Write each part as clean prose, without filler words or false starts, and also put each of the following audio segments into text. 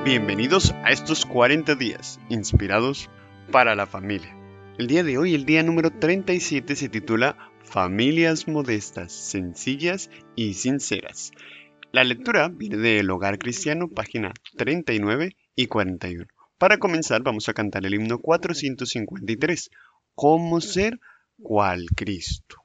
Bienvenidos a estos 40 días inspirados para la familia. El día de hoy, el día número 37, se titula Familias modestas, sencillas y sinceras. La lectura viene del Hogar Cristiano, página 39 y 41. Para comenzar, vamos a cantar el himno 453, ¿Cómo ser cual Cristo?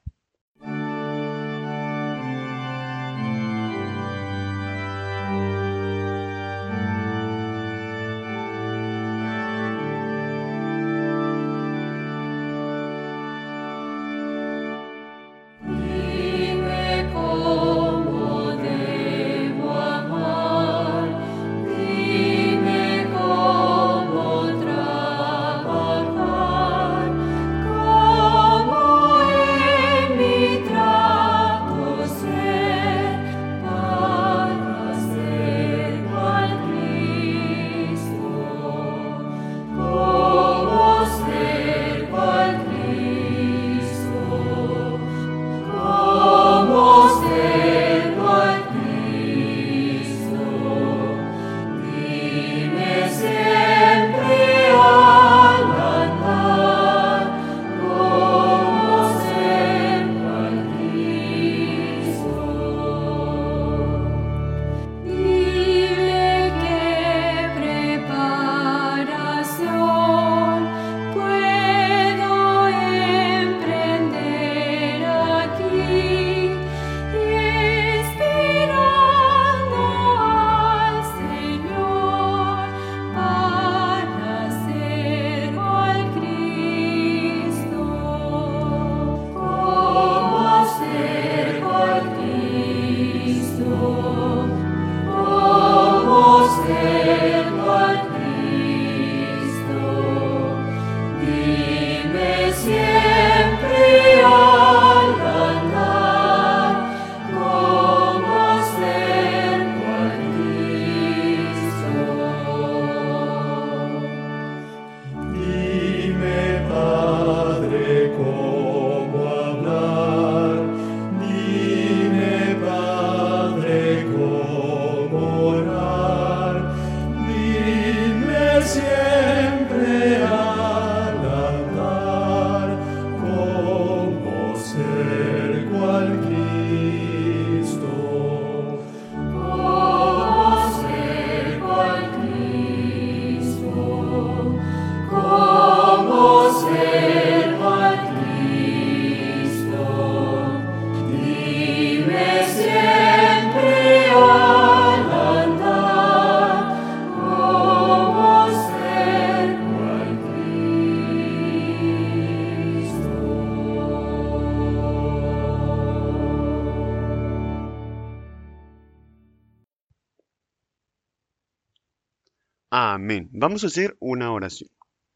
Amén. Vamos a hacer una oración.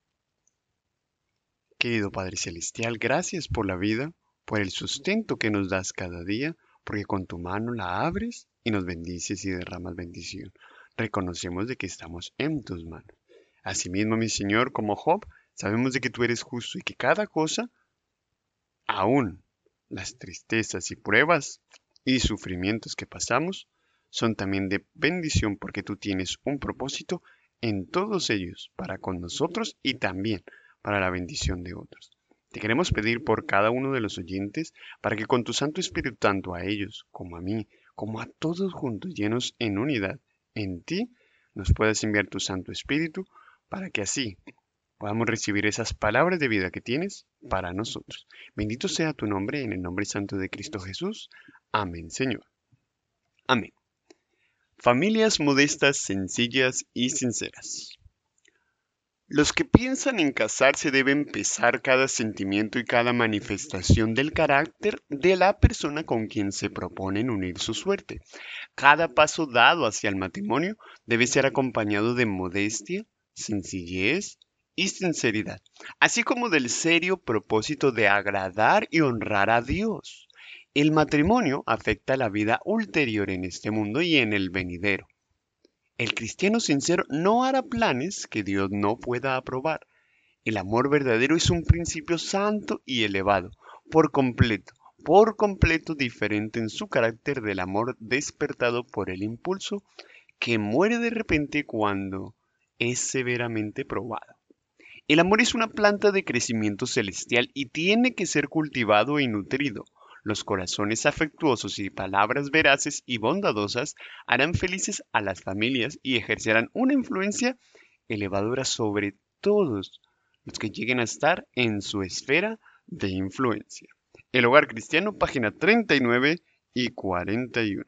Querido Padre Celestial, gracias por la vida, por el sustento que nos das cada día, porque con tu mano la abres y nos bendices y derramas bendición. Reconocemos de que estamos en tus manos. Asimismo, mi Señor, como Job, sabemos de que tú eres justo y que cada cosa, aún las tristezas y pruebas y sufrimientos que pasamos, son también de bendición porque tú tienes un propósito en todos ellos para con nosotros y también para la bendición de otros. Te queremos pedir por cada uno de los oyentes para que con tu Santo Espíritu, tanto a ellos como a mí, como a todos juntos, llenos en unidad en ti, nos puedas enviar tu Santo Espíritu para que así podamos recibir esas palabras de vida que tienes para nosotros. Bendito sea tu nombre en el nombre santo de Cristo Jesús. Amén, Señor. Amén. Familias modestas, sencillas y sinceras. Los que piensan en casarse deben pesar cada sentimiento y cada manifestación del carácter de la persona con quien se proponen unir su suerte. Cada paso dado hacia el matrimonio debe ser acompañado de modestia, sencillez y sinceridad, así como del serio propósito de agradar y honrar a Dios. El matrimonio afecta la vida ulterior en este mundo y en el venidero. El cristiano sincero no hará planes que Dios no pueda aprobar. El amor verdadero es un principio santo y elevado, por completo diferente en su carácter del amor despertado por el impulso que muere de repente cuando es severamente probado. El amor es una planta de crecimiento celestial y tiene que ser cultivado y nutrido. Los corazones afectuosos y palabras veraces y bondadosas harán felices a las familias y ejercerán una influencia elevadora sobre todos los que lleguen a estar en su esfera de influencia. El Hogar Cristiano, página 39 y 41.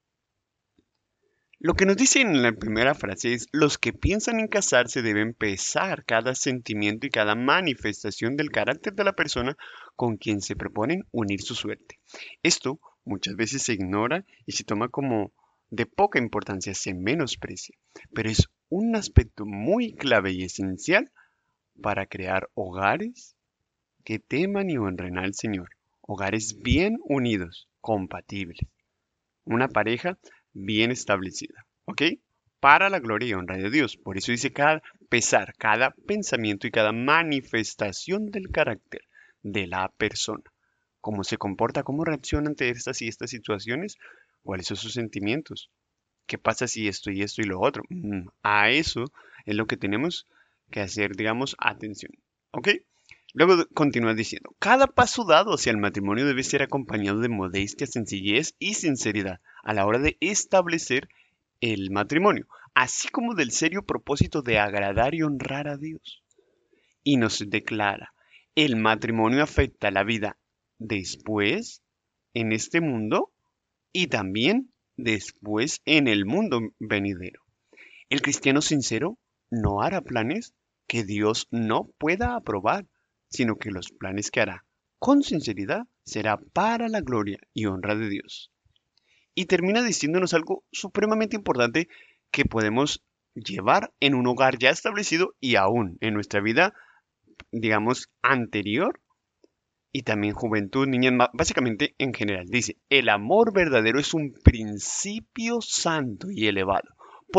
Lo que nos dice en la primera frase es, los que piensan en casarse deben pesar cada sentimiento y cada manifestación del carácter de la persona con quien se proponen unir su suerte. Esto muchas veces se ignora y se toma como de poca importancia, se menosprecia, pero es un aspecto muy clave y esencial para crear hogares que teman y honren al Señor, hogares bien unidos, compatibles, una pareja bien establecida, ¿ok? Para la gloria y honra de Dios. Por eso dice cada pesar, cada pensamiento y cada manifestación del carácter de la persona. Cómo se comporta, cómo reacciona ante estas y estas situaciones, cuáles son sus sentimientos, qué pasa si esto y esto y lo otro. A eso es lo que tenemos que hacer, digamos, atención, ¿ok? Luego continúa diciendo, cada paso dado hacia el matrimonio debe ser acompañado de modestia, sencillez y sinceridad a la hora de establecer el matrimonio, así como del serio propósito de agradar y honrar a Dios. Y nos declara, el matrimonio afecta la vida después en este mundo y también después en el mundo venidero. El cristiano sincero no hará planes que Dios no pueda aprobar, sino que los planes que hará con sinceridad será para la gloria y honra de Dios. Y termina diciéndonos algo supremamente importante que podemos llevar en un hogar ya establecido y aún en nuestra vida, digamos, anterior y también juventud, niñez, básicamente en general. Dice, el amor verdadero es un principio santo y elevado,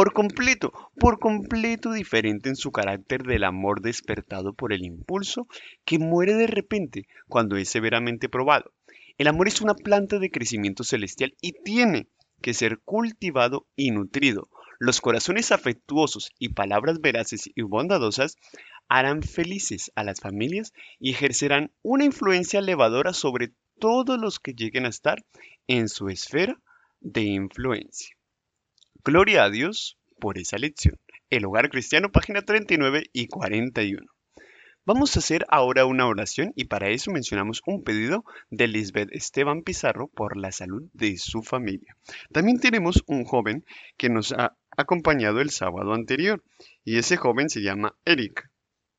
por completo diferente en su carácter del amor despertado por el impulso que muere de repente cuando es severamente probado. El amor es una planta de crecimiento celestial y tiene que ser cultivado y nutrido. Los corazones afectuosos y palabras veraces y bondadosas harán felices a las familias y ejercerán una influencia elevadora sobre todos los que lleguen a estar en su esfera de influencia. Gloria a Dios por esa lección. El Hogar Cristiano, página 39 y 41. Vamos a hacer ahora una oración y para eso mencionamos un pedido de Lisbeth Esteban Pizarro por la salud de su familia. También tenemos un joven que nos ha acompañado el sábado anterior y ese joven se llama Eric.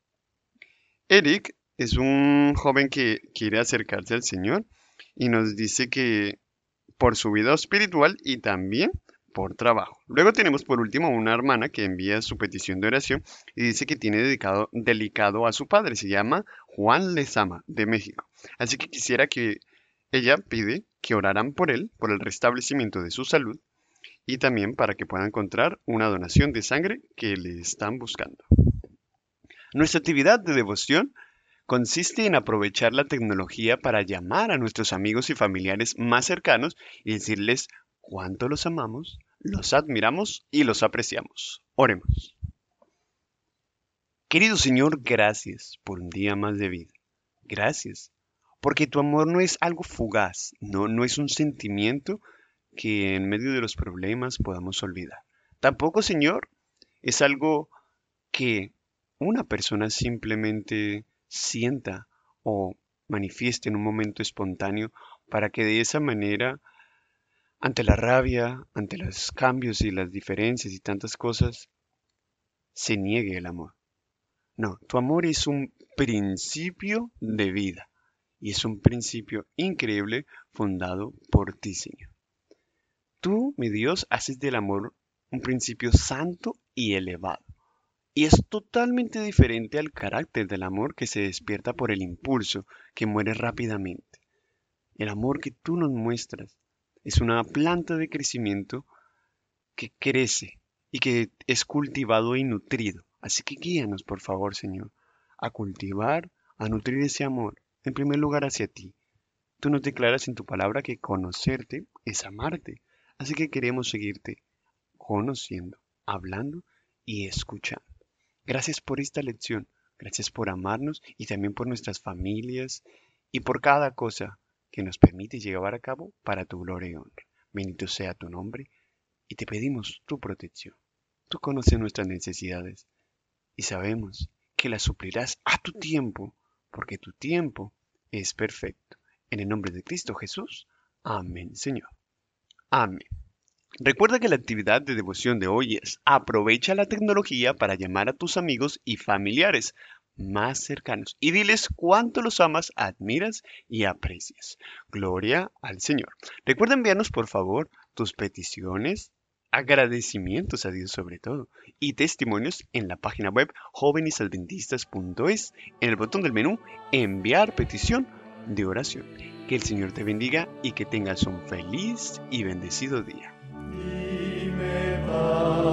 Eric es un joven que quiere acercarse al Señor y nos dice que por su vida espiritual y también por trabajo. Luego tenemos por último una hermana que envía su petición de oración y dice que tiene delicado a su padre. Se llama Juan Lezama de México. Así que quisiera que ella pide que oraran por él, por el restablecimiento de su salud y también para que pueda encontrar una donación de sangre que le están buscando. Nuestra actividad de devoción consiste en aprovechar la tecnología para llamar a nuestros amigos y familiares más cercanos y decirles cuánto los amamos, los admiramos y los apreciamos. Oremos. Querido Señor, gracias por un día más de vida. Gracias, porque tu amor no es algo fugaz, no es un sentimiento que en medio de los problemas podamos olvidar. Tampoco, Señor, es algo que una persona simplemente sienta o manifieste en un momento espontáneo para que de esa manera, ante la rabia, ante los cambios y las diferencias y tantas cosas, se niegue el amor. No, tu amor es un principio de vida y es un principio increíble fundado por ti, Señor. Tú, mi Dios, haces del amor un principio santo y elevado. Y es totalmente diferente al carácter del amor que se despierta por el impulso, que muere rápidamente. El amor que tú nos muestras es una planta de crecimiento que crece y que es cultivado y nutrido. Así que guíanos, por favor, Señor, a cultivar, a nutrir ese amor, en primer lugar hacia ti. Tú nos declaras en tu palabra que conocerte es amarte. Así que queremos seguirte conociendo hablando y escuchando. Gracias por esta lección. Gracias por amarnos y también por nuestras familias y por cada cosa que nos permite llevar a cabo para tu gloria y honra. Bendito sea tu nombre y te pedimos tu protección. Tú conoces nuestras necesidades y sabemos que las suplirás a tu tiempo, porque tu tiempo es perfecto. En el nombre de Cristo Jesús. Amén, Señor. Amén. Recuerda que la actividad de devoción de hoy es: aprovecha la tecnología para llamar a tus amigos y familiares más cercanos y diles cuánto los amas, admiras y aprecias. Gloria al Señor. Recuerda enviarnos por favor tus peticiones, agradecimientos a Dios sobre todo y testimonios en la página web jovenesadventistas.es, en el botón del menú enviar petición de oración. Que el Señor te bendiga y que tengas un feliz y bendecido día. Dime,